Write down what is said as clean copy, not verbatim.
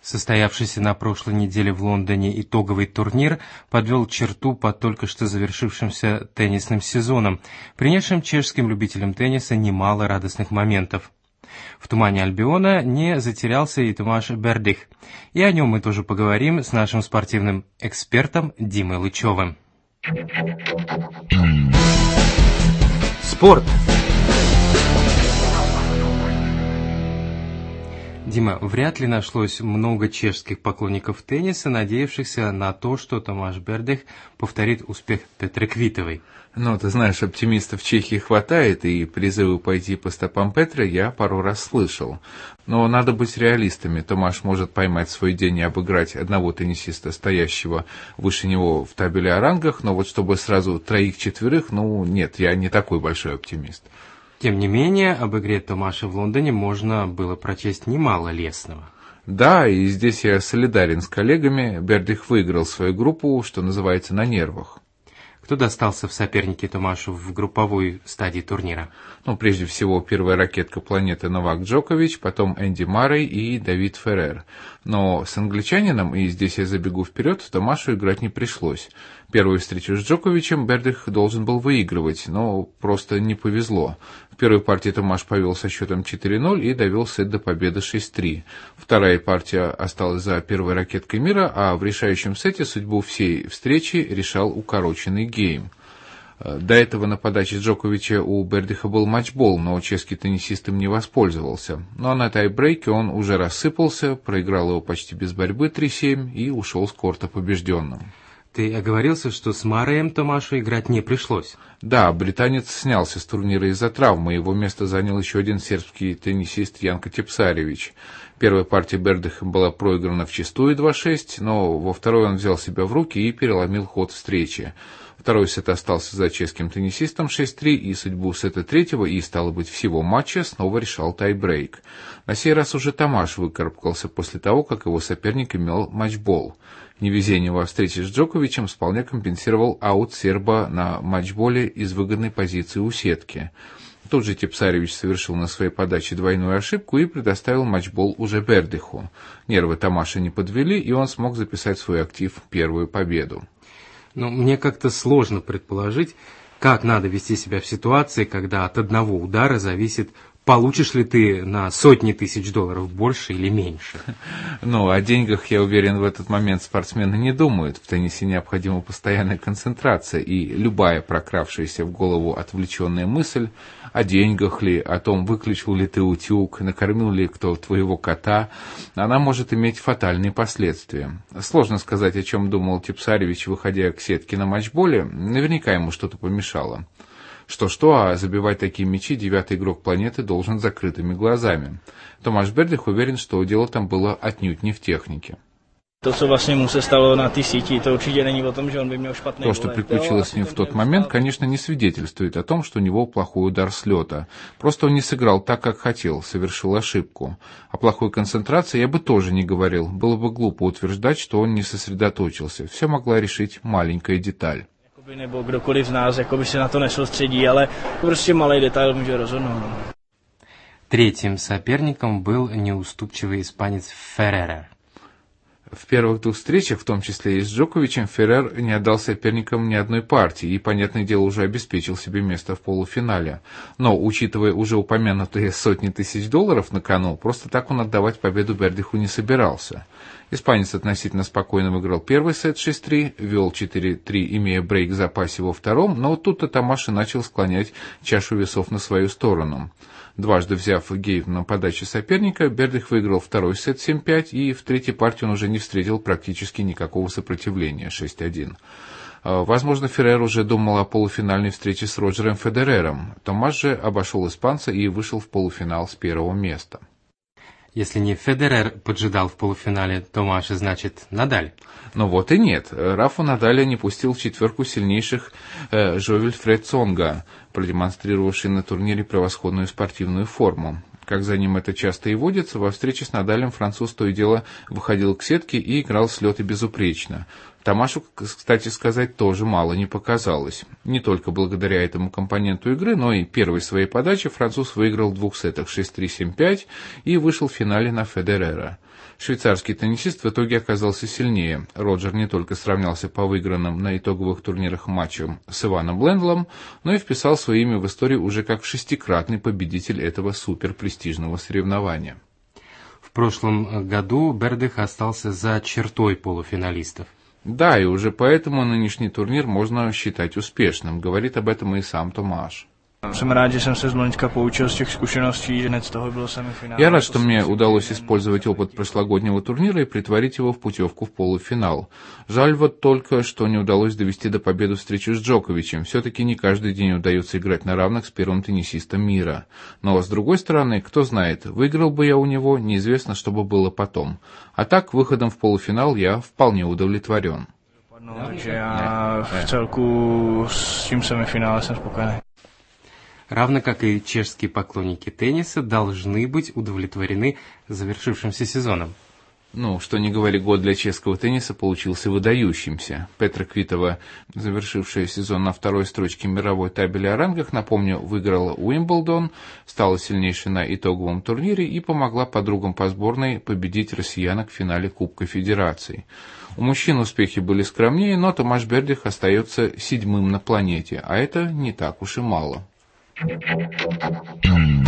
Состоявшийся на прошлой неделе в Лондоне итоговый турнир подвел черту под только что завершившимся теннисным сезоном, принесшим чешским любителям тенниса немало радостных моментов. В тумане Альбиона не затерялся и Томаш Бердих, и о нем мы тоже поговорим с нашим спортивным экспертом Димой Лычевым. Спорт. Дима, вряд ли нашлось много чешских поклонников тенниса, надеявшихся на то, что Томаш Бердих повторит успех Петры Квитовой. Ну, ты знаешь, оптимистов в Чехии хватает, и призывы пойти по стопам Петры я пару раз слышал. Но надо быть реалистами. Томаш может поймать свой день и обыграть одного теннисиста, стоящего выше него в табеле о рангах, но вот чтобы сразу троих-четверых, нет, я не такой большой оптимист. Тем не менее, об игре Томаша в Лондоне можно было прочесть немало лестного. Да, и здесь я солидарен с коллегами. Бердих выиграл свою группу, что называется, на нервах. Кто достался в соперники Томашу в групповой стадии турнира? Прежде всего, первая ракетка планеты Новак Джокович, потом Энди Маррей и Давид Феррер. Но с англичанином, и здесь я забегу вперед, Томашу играть не пришлось. Первую встречу с Джоковичем Бердих должен был выигрывать, но просто не повезло. В первой партии Томаш повел со счетом 4-0 и довел сет до победы 6-3. Вторая партия осталась за первой ракеткой мира, а в решающем сете судьбу всей встречи решал укороченный гейм. До этого на подаче Джоковича у Бердиха был матчбол, но чешский теннисист им не воспользовался. Но на тайбрейке он уже рассыпался, проиграл его почти без борьбы 3-7 и ушел с корта побежденным. Ты оговорился, что с Марреем Томашу играть не пришлось. Да, британец снялся с турнира из-за травмы, его место занял еще один сербский теннисист Янко Тепсаревич. Первая партия Бердиха была проиграна вчистую 2-6, но во второй он взял себя в руки и переломил ход встречи. Второй сет остался за чешским теннисистом 6-3, и судьбу сета третьего и, стало быть, всего матча снова решал тайбрейк. На сей раз уже Томаш выкарабкался после того, как его соперник имел матчбол. Невезение во встрече с Джоковичем вполне компенсировал аут серба на матчболе из выгодной позиции у сетки. Тут же Тепсаревич совершил на своей подаче двойную ошибку и предоставил матчбол уже Бердиху. Нервы Томаша не подвели, и он смог записать в свой актив первую победу. Мне как-то сложно предположить, как надо вести себя в ситуации, когда от одного удара зависит, получишь ли ты на сотни тысяч долларов больше или меньше. О деньгах, я уверен, в этот момент спортсмены не думают. В теннисе необходима постоянная концентрация, и любая прокравшаяся в голову отвлеченная мысль о деньгах ли, о том, выключил ли ты утюг, накормил ли кто твоего кота, она может иметь фатальные последствия. Сложно сказать, о чем думал Тепсаревич, выходя к сетке на матчболе. Наверняка ему что-то помешало. Что-что, а забивать такие мячи девятый игрок планеты должен с закрытыми глазами. Томаш Бердих уверен, что дело там было отнюдь не в технике. То, что приключилось с ним в тот момент, конечно, не свидетельствует о том, что у него плохой удар с лета. Просто он не сыграл так, как хотел, совершил ошибку. О плохой концентрации я бы тоже не говорил. Было бы глупо утверждать, что он не сосредоточился. Все могла решить маленькая деталь. Nebo kdokoliv z nás by se na to nesoustředí, ale prostě malý detail může rozhodnout. Третьим соперником был неуступчивый испанец Феррер. В первых двух встречах, в том числе и с Джоковичем, Феррер не отдал соперникам ни одной партии и, понятное дело, уже обеспечил себе место в полуфинале. Но, учитывая уже упомянутые сотни тысяч долларов на кону, просто так он отдавать победу Бердиху не собирался. Испанец относительно спокойно выиграл первый сет 6-3, вел 4-3, имея брейк в запасе во втором, но тут-то Томаш и начал склонять чашу весов на свою сторону. Дважды взяв гейм на подаче соперника, Бердих выиграл второй сет 7-5, и в третьей партии он уже не встретил практически никакого сопротивления 6-1. Возможно, Феррер уже думал о полуфинальной встрече с Роджером Федерером. Томаш же обошел испанца и вышел в полуфинал с первого места. Если не Федерер поджидал в полуфинале Томаша, значит Надаль. Но вот и нет. Рафа Надаля не пустил в четверку сильнейших Жо-Вильфред Цонга, продемонстрировавший на турнире превосходную спортивную форму. Как за ним это часто и водится, во встрече с Надалем француз то и дело выходил к сетке и играл с лёта безупречно. Томашу, кстати сказать, тоже мало не показалось. Не только благодаря этому компоненту игры, но и первой своей подаче француз выиграл в двух сетах 6-3, 7-5 и вышел в финале на Федерера. Швейцарский теннисист в итоге оказался сильнее. Роджер не только сравнялся по выигранным на итоговых турнирах матчам с Иваном Лендлом, но и вписал свое имя в историю уже как шестикратный победитель этого суперпрестижного соревнования. В прошлом году Бердых остался за чертой полуфиналистов. Да, и уже поэтому нынешний турнир можно считать успешным, говорит об этом и сам Томаш. Jsem rád, že jsem se z loňska poučil z těch zkušeností, že hned z toho bylo semifinále. Я рад, что мне удалось использовать опыт прошлогоднего турнира и притворить его в путевку в полуфинал. Жаль вот только, что не удалось довести до победы встречу с Джоковичем. Все-таки не каждый день удается играть на равных с первым теннисистом мира. Но, с другой стороны, кто знает, выиграл бы я у него, неизвестно, что бы было потом. А так, выходом в полуфинал я вполне удовлетворен. Takže já v celku s tím semifinále jsem spokojený. Равно как и чешские поклонники тенниса должны быть удовлетворены завершившимся сезоном. Ну, что ни говори, год для чешского тенниса получился выдающимся. Петра Квитова, завершившая сезон на второй строчке мировой табели о рангах, напомню, выиграла Уимблдон, стала сильнейшей на итоговом турнире и помогла подругам по сборной победить россиянок в финале Кубка Федераций. У мужчин успехи были скромнее, но Томаш Бердых остается седьмым на планете, а это не так уж и мало.